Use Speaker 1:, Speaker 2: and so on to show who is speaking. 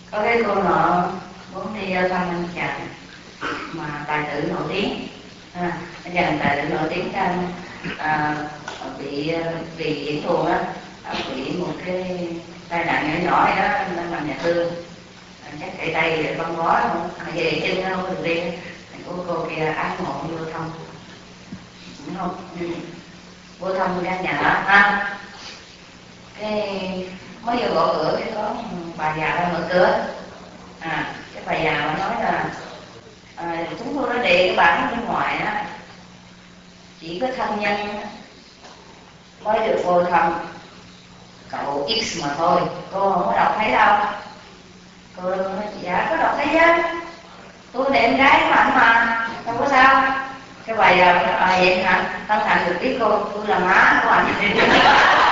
Speaker 1: Có cái cô nọ muốn đi thăm anh chàng mà tài tử nổi tiếng, anh chàng tài tử nổi tiếng đang bị vì diễn tuồng á, bị một cái tai nạn nhỏ nhỏ đó nên nằm nhà thương, chắc gãy tay băng bó không, về chân không có được đi. Cô kia ái mộ vô thăm, đúng không? Vô thăm căn nhà đó ha. Cái mới vừa gõ cửa cái có bà già ra mở cửa. Cái bà già bà nói là chúng tôi đã đề cái bản bên ngoài á, chỉ có thân nhân mới được vô thăm cậu X mà thôi, cô không có đọc thấy đâu. Cô nói dạ có đọc thấy chứ, tôi là em gái của anh mà, không có sao. Cái bà già vậy hả? Tân Thành được biết cô, tôi là má của anh.